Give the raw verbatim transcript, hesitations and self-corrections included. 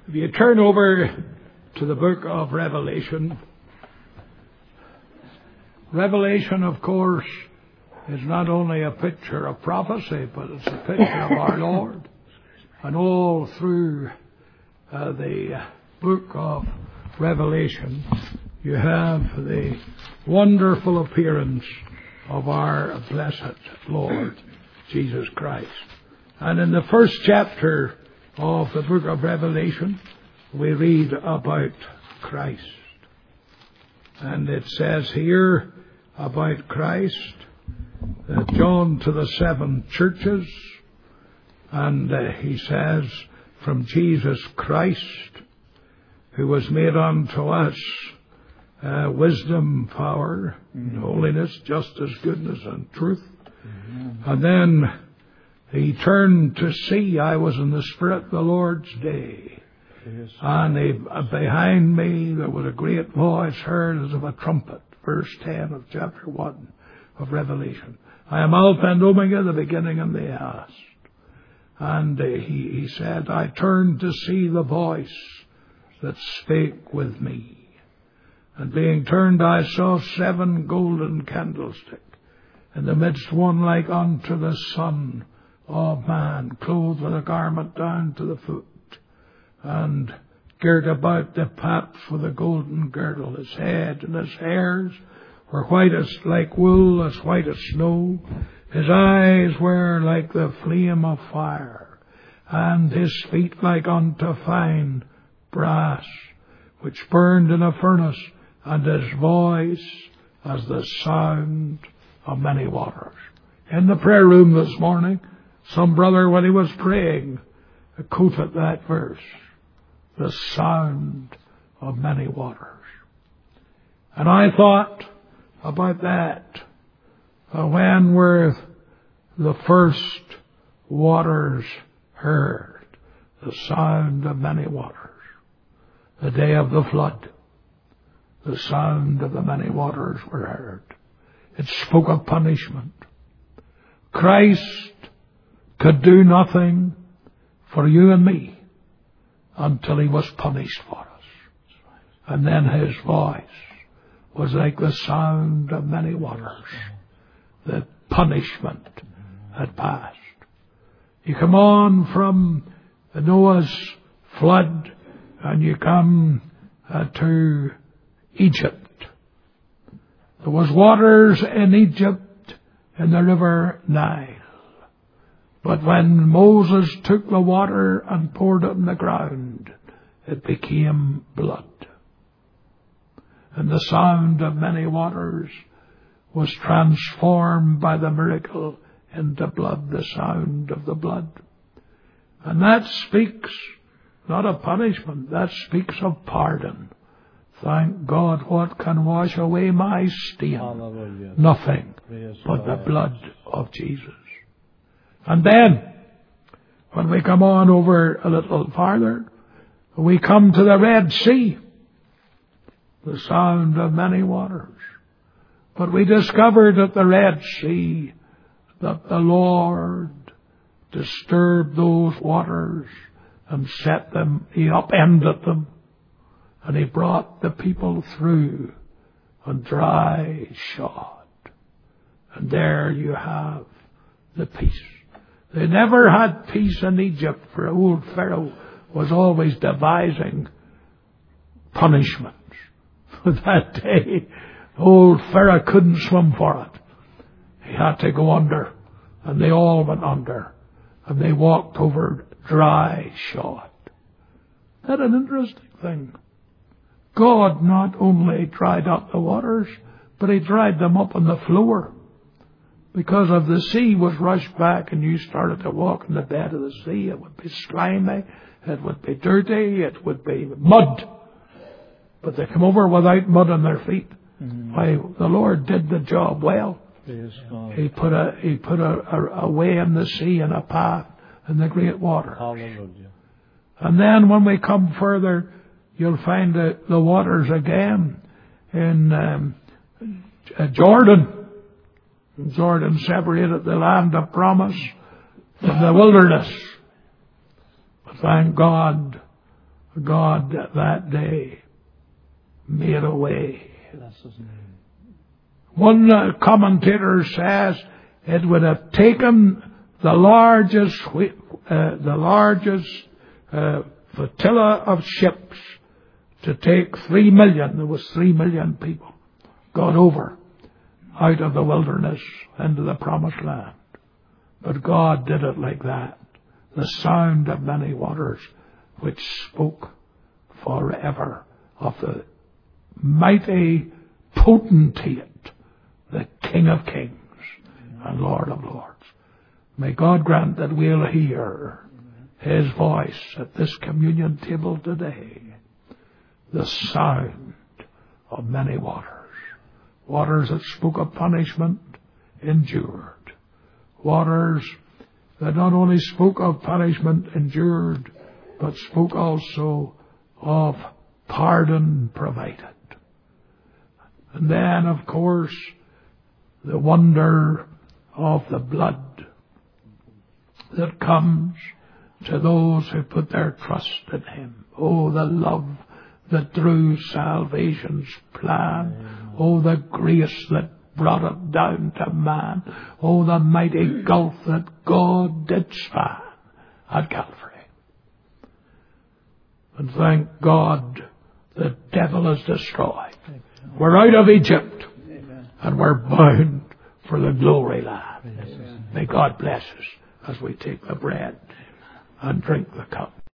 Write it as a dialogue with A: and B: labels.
A: If you turn over to the book of Revelation, Revelation, of course, is not only a picture of prophecy, but it's a picture of our Lord. And all through uh, the book of Revelation, you have the wonderful appearance of our blessed Lord Jesus Christ. And in the first chapter of the book of Revelation, we read about Christ. And it says here about Christ that John to the seven churches, and uh, he says, from Jesus Christ, who was made unto us uh, wisdom, power, mm-hmm. holiness, justice, goodness, and truth. Mm-hmm. And then he turned to see. I was in the Spirit the Lord's day. Yes. And he, uh, behind me there was a great voice heard as of a trumpet. Verse ten of chapter one of Revelation. I am Alpha and Omega, the beginning and the last. And uh, he, he said, I turned to see the voice that spake with me. And being turned, I saw seven golden candlesticks. In the midst one like unto the Son of Man, clothed with a garment down to the foot, and girt about the paps with a golden girdle. His head and his hairs were white as like wool, as white as snow. His eyes were like the flame of fire, and his feet like unto fine brass, which burned in a furnace, and his voice as the sound of many waters. In the prayer room this morning, some brother, when he was praying, quoted that verse, the sound of many waters. And I thought about that. Uh, when were the first waters heard? The sound of many waters. The day of the flood. The sound of the many waters were heard. It spoke of punishment. Christ could do nothing for you and me until he was punished for us. And then his voice was like the sound of many waters. The punishment had passed. You come on from Noah's flood and you come uh, to Egypt. There was waters in Egypt in the river Nile. But when Moses took the water and poured it on the ground, it became blood. And the sound of many waters was transformed by the miracle into blood, the sound of the blood. And that speaks not of punishment, that speaks of pardon. Thank God, what can wash away my stain? Hallelujah. Nothing yes, but the blood of Jesus. And then, when we come on over a little farther, we come to the Red Sea, the sound of many waters. But we discovered at the Red Sea that the Lord disturbed those waters and set them, he upended them, and he brought the people through on dry shod. And there you have the peace. They never had peace in Egypt, for old Pharaoh was always devising punishments. That day, old Pharaoh couldn't swim for it. He had to go under, and they all went under, and they walked over dry shod. That's an interesting thing. God not only dried up the waters, but he dried them up on the floor. Because if the sea was rushed back and you started to walk in the bed of the sea, it would be slimy, it would be dirty, it would be mud. But they come over without mud on their feet. Mm-hmm. Why, the Lord did the job well. Yes, he put a he put a, a, a way in the sea and a path in the great waters. Hallelujah. And then when we come further, you'll find the, the waters again in um, Jordan. Jordan separated the land of promise from the wilderness. But thank God God that day made a way. One uh, commentator says it would have taken the largest, uh, the largest uh, flotilla of ships to take three million. There was three million people got over out of the wilderness into the promised land. But God did it like that. The sound of many waters, which spoke forever of the mighty potentate, the King of Kings and Lord of Lords. May God grant that we'll hear His voice at this communion table today. The sound of many waters. Waters that spoke of punishment endured. Waters that not only spoke of punishment endured, but spoke also of pardon provided. And then, of course, the wonder of the blood that comes to those who put their trust in Him. Oh, the love that drew salvation's plan. Oh, the grace that brought it down to man. Oh, the mighty gulf that God did span at Calvary. And thank God the devil is destroyed. We're out of Egypt and we're bound for the glory land. May God bless us as we take the bread and drink the cup.